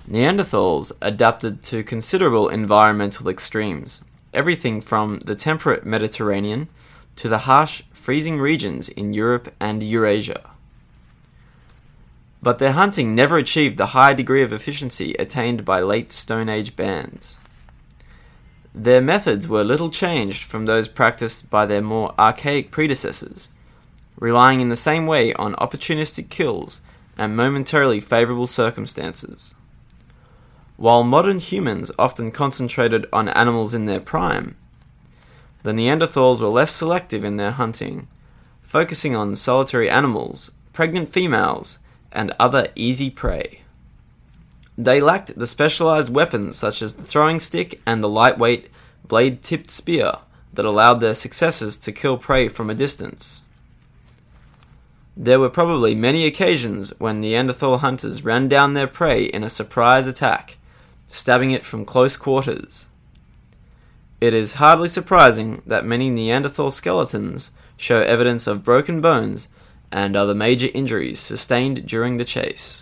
Neanderthals adapted to considerable environmental extremes, everything from the temperate Mediterranean to the harsh, freezing regions in Europe and Eurasia. But their hunting never achieved the high degree of efficiency attained by late Stone Age bands. Their methods were little changed from those practiced by their more archaic predecessors, relying in the same way on opportunistic kills and momentarily favorable circumstances. While modern humans often concentrated on animals in their prime, the Neanderthals were less selective in their hunting, focusing on solitary animals, pregnant females, and other easy prey. They lacked the specialized weapons such as the throwing stick and the lightweight, blade-tipped spear that allowed their successors to kill prey from a distance. There were probably many occasions when Neanderthal hunters ran down their prey in a surprise attack, stabbing it from close quarters. It is hardly surprising that many Neanderthal skeletons show evidence of broken bones and other major injuries sustained during the chase.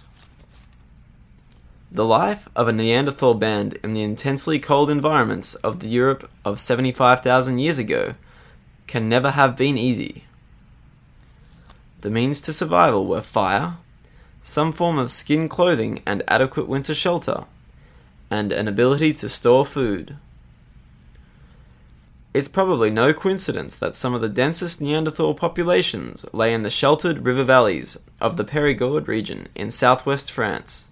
The life of a Neanderthal band in the intensely cold environments of the Europe of 75,000 years ago can never have been easy. The means to survival were fire, some form of skin clothing and adequate winter shelter, and an ability to store food. It's probably no coincidence that some of the densest Neanderthal populations lay in the sheltered river valleys of the Périgord region in southwest France.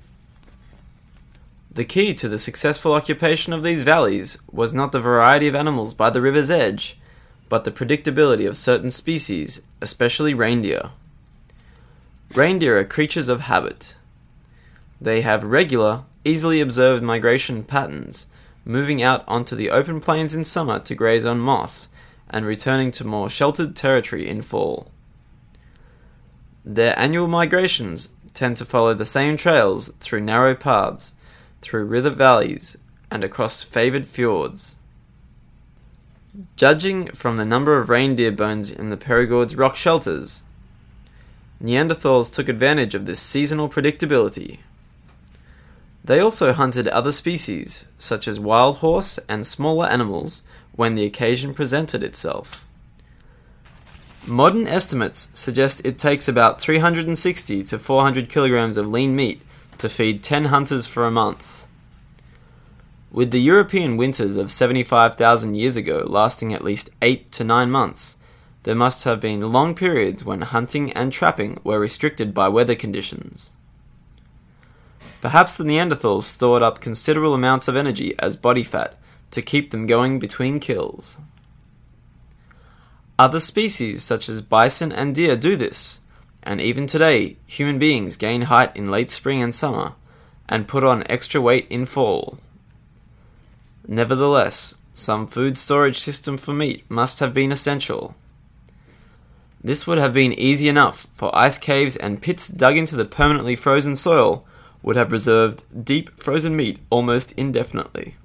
The key to the successful occupation of these valleys was not the variety of animals by the river's edge, but the predictability of certain species, especially reindeer. Reindeer are creatures of habit. They have regular, easily observed migration patterns, moving out onto the open plains in summer to graze on moss, and returning to more sheltered territory in fall. Their annual migrations tend to follow the same trails through narrow paths, through river valleys, and across favored fjords. Judging from the number of reindeer bones in the Périgord's rock shelters, Neanderthals took advantage of this seasonal predictability. They also hunted other species, such as wild horse and smaller animals, when the occasion presented itself. Modern estimates suggest it takes about 360 to 400 kilograms of lean meat to feed 10 hunters for a month. With the European winters of 75,000 years ago lasting at least 8 to 9 months, there must have been long periods when hunting and trapping were restricted by weather conditions. Perhaps the Neanderthals stored up considerable amounts of energy as body fat to keep them going between kills. Other species such as bison and deer do this, and even today human beings gain height in late spring and summer, and put on extra weight in fall. Nevertheless, some food storage system for meat must have been essential. This would have been easy enough, for ice caves and pits dug into the permanently frozen soil would have preserved deep frozen meat almost indefinitely.